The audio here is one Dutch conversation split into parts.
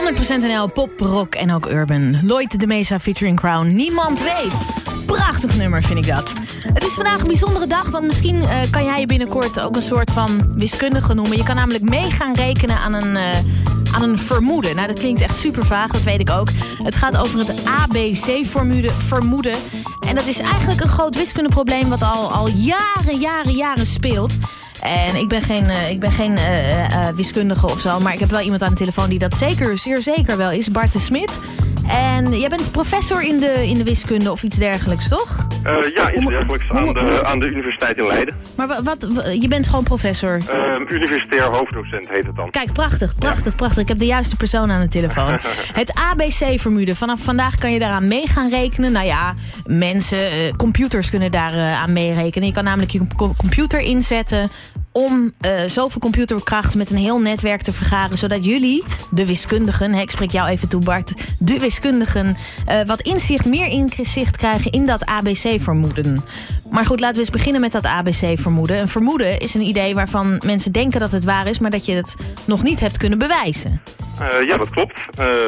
100% NL, pop, rock en ook urban. Lloyd de Mesa featuring Crown. Niemand weet. Prachtig nummer vind ik dat. Het is vandaag een bijzondere dag, want misschien kan jij je binnenkort ook een soort van wiskundige noemen. Je kan namelijk mee gaan rekenen aan een vermoeden. Nou, dat klinkt echt super vaag, dat weet ik ook. Het gaat over het ABC-vermoeden. En dat is eigenlijk een groot wiskundeprobleem wat al jaren speelt. En ik ben geen wiskundige of zo, maar ik heb wel iemand aan de telefoon die dat zeer zeker wel is. Bart de Smit. En jij bent professor in de wiskunde of iets dergelijks, toch? Ja, iets dergelijks aan de Universiteit in Leiden. Maar je bent gewoon professor? Universitair hoofddocent heet het dan. Kijk, prachtig. Ik heb de juiste persoon aan de telefoon. Het ABC-vermoeden. Vanaf vandaag kan je daaraan mee gaan rekenen. Nou ja, mensen, computers kunnen daar aan meerekenen. Je kan namelijk je computer inzetten om zoveel computerkracht met een heel netwerk te vergaren, zodat jullie, de wiskundigen, ik spreek jou even toe Bart, de wiskundigen, meer inzicht krijgen in dat ABC-vermoeden. Maar goed, laten we eens beginnen met dat ABC-vermoeden. Een vermoeden is een idee waarvan mensen denken dat het waar is, maar dat je het nog niet hebt kunnen bewijzen. Ja, dat klopt.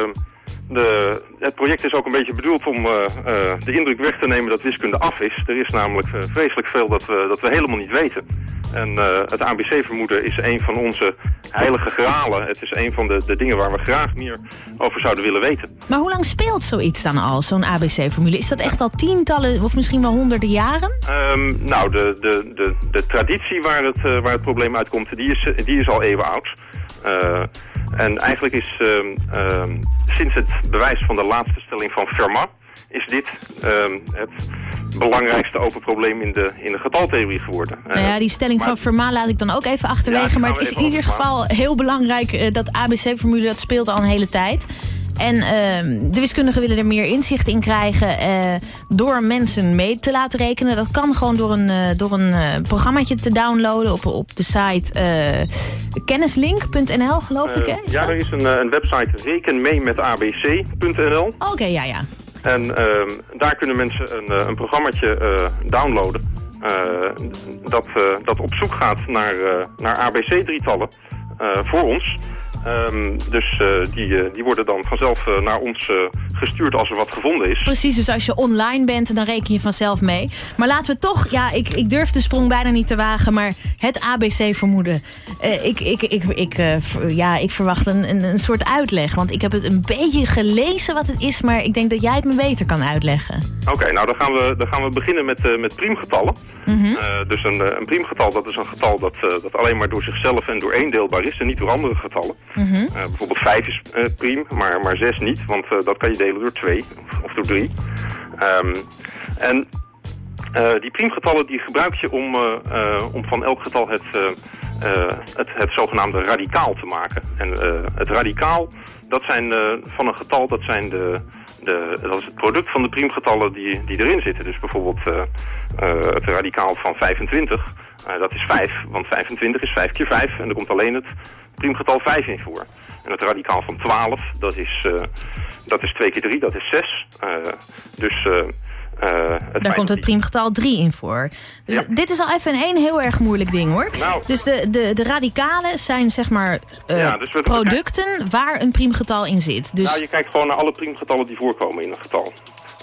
Het project is ook een beetje bedoeld om de indruk weg te nemen dat wiskunde af is. Er is namelijk vreselijk veel dat we helemaal niet weten. En het ABC-vermoeden is een van onze heilige gralen. Het is een van de dingen waar we graag meer over zouden willen weten. Maar hoe lang speelt zoiets dan al, zo'n ABC-formule? Is dat echt al tientallen of misschien wel honderden jaren? Nou, de traditie waar het probleem uitkomt, die is al eeuwen oud. En eigenlijk is sinds het bewijs van de laatste stelling van Fermat is dit het belangrijkste open probleem in de getaltheorie geworden. Nou ja, die stelling van Fermat laat ik dan ook even achterwege. Maar het is in ieder geval heel belangrijk. Dat ABC-formule dat speelt al een hele tijd. En de wiskundigen willen er meer inzicht in krijgen door mensen mee te laten rekenen. Dat kan gewoon door een programmaatje te downloaden op de site kennislink.nl, geloof ik, hè? Ja, er is een website rekenmeemetabc.nl. Oké, ja. En daar kunnen mensen een programmaatje downloaden dat op zoek gaat naar ABC-drietallen voor ons. Die worden dan vanzelf naar ons gestuurd als er wat gevonden is. Precies, dus als je online bent, dan reken je vanzelf mee. Maar laten we toch, ik durf de sprong bijna niet te wagen, maar het ABC-vermoeden. Ik verwacht een soort uitleg, want ik heb het een beetje gelezen wat het is, maar ik denk dat jij het me beter kan uitleggen. Oké, nou dan gaan we beginnen met priemgetallen. Mm-hmm. Dus een priemgetal, dat is een getal dat alleen maar door zichzelf en door één deelbaar is en niet door andere getallen. Mm-hmm. Bijvoorbeeld 5 is priem, maar 6 niet, want dat kan je delen door 2 of door 3. En die priemgetallen die gebruik je om van elk getal het zogenaamde radicaal te maken. En het radicaal, dat zijn van een getal, dat is het product van de priemgetallen die erin zitten. Dus bijvoorbeeld het radicaal van 25, dat is 5, want 25 is 5 keer 5 en er komt alleen het priemgetal 5 in voor. En het radicaal van 12, dat is 2 keer 3, dat is 6. Daar komt het priemgetal 3 in voor. Dus ja. Dit is al even een heel erg moeilijk ding, hoor. Nou, dus de radicalen zijn zeg maar producten waar een priemgetal in zit. Dus je kijkt gewoon naar alle priemgetallen die voorkomen in een getal.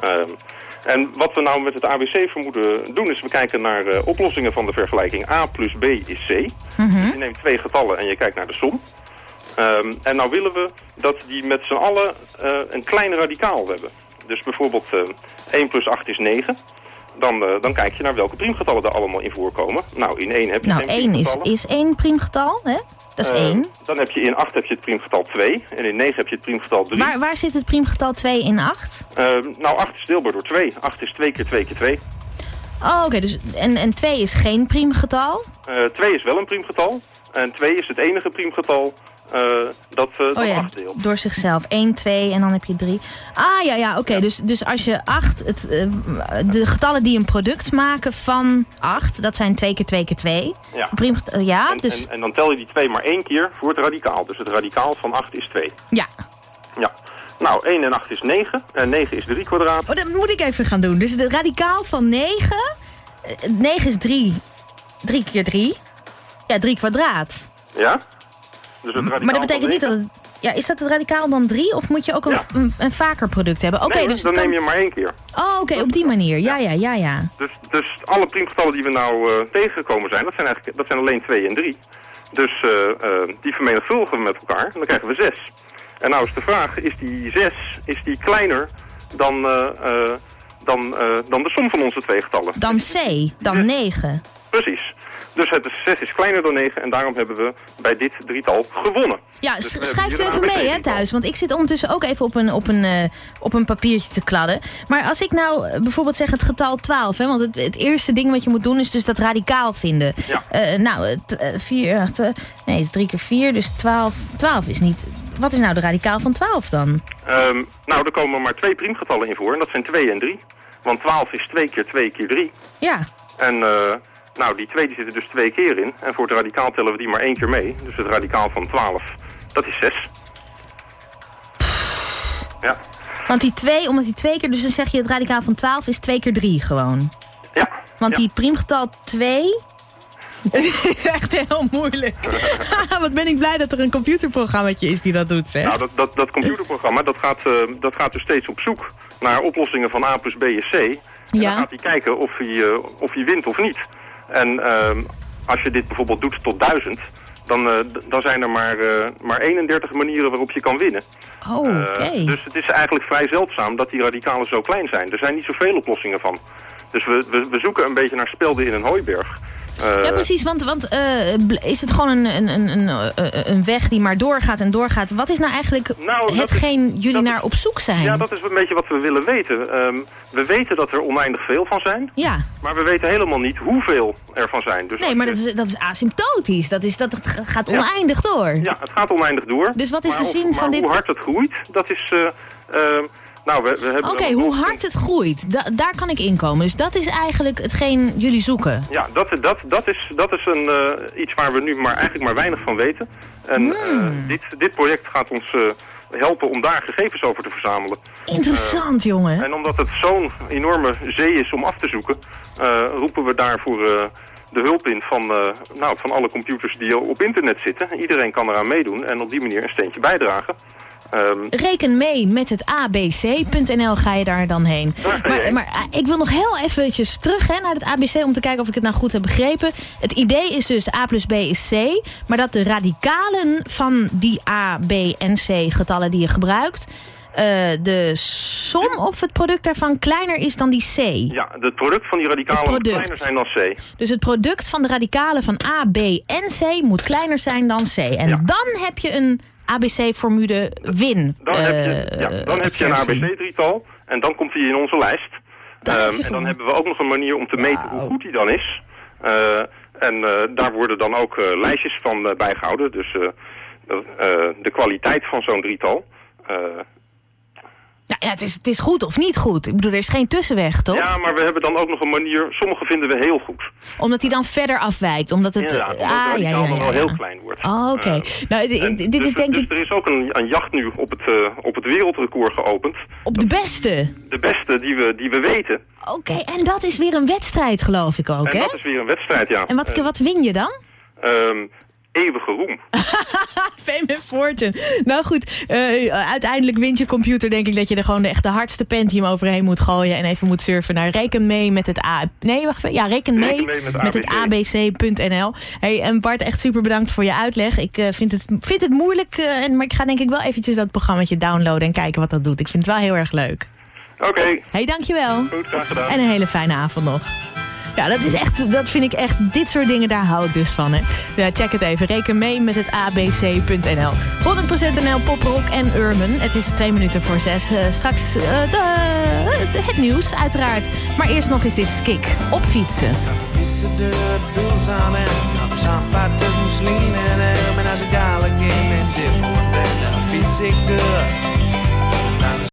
En wat we nou met het ABC-vermoeden doen, is we kijken naar oplossingen van de vergelijking A plus B is C. Mm-hmm. Dus je neemt 2 getallen en je kijkt naar de som. En nou willen we dat die met z'n allen een klein radicaal hebben. Dus bijvoorbeeld 1 plus 8 is 9. Dan kijk je naar welke priemgetallen er allemaal in voorkomen. Nou, in 1 heb je geen priemgetallen. 1 is 1 priemgetal, hè? Dat is 1. Dan heb je in 8 heb je het priemgetal 2. En in 9 heb je het priemgetal 3. Waar zit het priemgetal 2 in 8? 8 is deelbaar door 2. 8 is 2 keer 2 keer 2. Oh, oké. Dus, en 2 is geen priemgetal? 2 is wel een priemgetal. En 2 is het enige priemgetal dat 8 deelt. Door zichzelf. 1, 2 en dan heb je 3. Oké. Ja. Dus als je 8... de getallen die een product maken van 8... dat zijn 2 keer 2 keer 2. Ja. Dus en dan tel je die 2 maar 1 keer voor het radicaal. Dus het radicaal van 8 is 2. Ja. Nou, 1 en 8 is 9. En 9 is 3 kwadraat. Oh, dat moet ik even gaan doen. Dus het radicaal van 9... 9 is 3. 3 keer 3. Ja, 3 kwadraat. Ja. Dus het maar dat betekent niet dat het... Ja, is dat het radicaal dan 3 of moet je ook een vaker product hebben? Nee, dus dan neem je maar 1 keer. Oh, oké, op die manier. Ja. Dus alle priemgetallen die we nou tegengekomen zijn, dat zijn alleen 2 en 3. Dus die vermenigvuldigen we met elkaar en dan krijgen we 6. En nou is de vraag, is die 6 kleiner dan de som van onze 2 getallen? Dan C, dan 9. Precies. Dus het 6 is kleiner dan 9 en daarom hebben we bij dit drietal gewonnen. Ja, dus schrijf u even mee thuis, want ik zit ondertussen ook even op een papiertje te kladden. Maar als ik nou bijvoorbeeld zeg het getal 12, hè, want het eerste ding wat je moet doen is dus dat radicaal vinden. Ja. 4, nee, is 3 keer 4, dus 12. 12 is niet... Wat is nou de radicaal van 12 dan? Nou, er komen maar 2 priemgetallen in voor en dat zijn 2 en 3. Want 12 is 2 keer 2 keer 3. Ja. En... Nou, die 2 die zitten dus 2 keer in. En voor het radicaal tellen we die maar 1 keer mee. Dus het radicaal van 12, dat is 6. Ja. Want die 2, omdat die 2 keer... Dus dan zeg je het radicaal van 12 is 2 keer 3 gewoon. Ja. Want die priemgetal 2... Het is echt heel moeilijk. Wat ben ik blij dat er een computerprogrammaatje is die dat doet, zeg. Nou, dat computerprogramma, dat gaat dus steeds op zoek naar oplossingen van A plus B is C. En dan gaat hij kijken of hij wint of niet. En als je dit bijvoorbeeld doet tot 1000, dan zijn er maar 31 manieren waarop je kan winnen. Oh, oké. Dus het is eigenlijk vrij zeldzaam dat die radicalen zo klein zijn. Er zijn niet zoveel oplossingen van. Dus we zoeken een beetje naar spelden in een hooiberg. Ja, precies, want is het gewoon een weg die maar doorgaat en doorgaat? Wat is nou eigenlijk hetgeen jullie naar op zoek zijn? Ja, dat is een beetje wat we willen weten. We weten dat er oneindig veel van zijn, maar we weten helemaal niet hoeveel er van zijn. Dus nee, maar dat is asymptotisch. Dat gaat oneindig door. Ja, het gaat oneindig door. Dus wat is de zin van dit? Hoe hard het groeit, dat is... Oké, hoe hard het groeit, daar kan ik inkomen. Dus dat is eigenlijk hetgeen jullie zoeken. Ja, dat is iets waar we nu eigenlijk maar weinig van weten. En dit project gaat ons helpen om daar gegevens over te verzamelen. Interessant, jongen. En omdat het zo'n enorme zee is om af te zoeken, roepen we daarvoor de hulp in van alle computers die op internet zitten. Iedereen kan eraan meedoen en op die manier een steentje bijdragen. Reken mee met het abc.nl ga je daar dan heen. Maar ik wil nog heel eventjes terug naar het ABC om te kijken of ik het nou goed heb begrepen. Het idee is dus A plus B is C, maar dat de radicalen van die A, B en C getallen die je gebruikt, de som of het product daarvan kleiner is dan die C. Ja, het product van die radicalen moet kleiner zijn dan C. Dus het product van de radicalen van A, B en C moet kleiner zijn dan C. En dan heb je een ABC-formule win. Dan heb je een ABC-drietal en dan komt hij in onze lijst. En dan hebben we ook nog een manier om te meten hoe goed hij dan is. Daar worden dan ook lijstjes van bijgehouden. Dus de kwaliteit van zo'n drietal. Ja, het is goed of niet goed. Ik bedoel, er is geen tussenweg, toch? Ja, maar we hebben dan ook nog een manier... Sommige vinden we heel goed. Omdat hij dan verder afwijkt? Omdat het dan wel heel klein wordt. Oh, oké. Dit is denk ik... Er is ook een jacht nu op het wereldrecord geopend. Op de beste? De beste die we weten. Oké, en dat is weer een wedstrijd, geloof ik ook, hè? En dat is weer een wedstrijd, ja. En wat win je dan? Eeuwige roem. Fame and fortune. Nou goed, uiteindelijk wint je computer, denk ik, dat je er gewoon de hardste Pentium overheen moet gooien en even moet surfen naar reken mee met het reken mee met het abc.nl. Hey, en Bart, echt super bedankt voor je uitleg. Ik vind het moeilijk, maar ik ga denk ik wel eventjes dat programmaatje downloaden en kijken wat dat doet. Ik vind het wel heel erg leuk. Oké. Hey, dankjewel. Goed, graag gedaan. En een hele fijne avond nog. Ja, dat vind ik echt, dit soort dingen, daar hou ik dus van. Hè. Ja, check het even, reken mee met het abc.nl. 100% NL, poprock en urban. Het is 2 minuten voor 6. Straks het nieuws, uiteraard. Maar eerst nog is dit Skik op fietsen. Fietsen de doel samen. Zandpad tussen Slien en Urban. Als ik dadelijk in mijn dip op ben, dan fiets ik de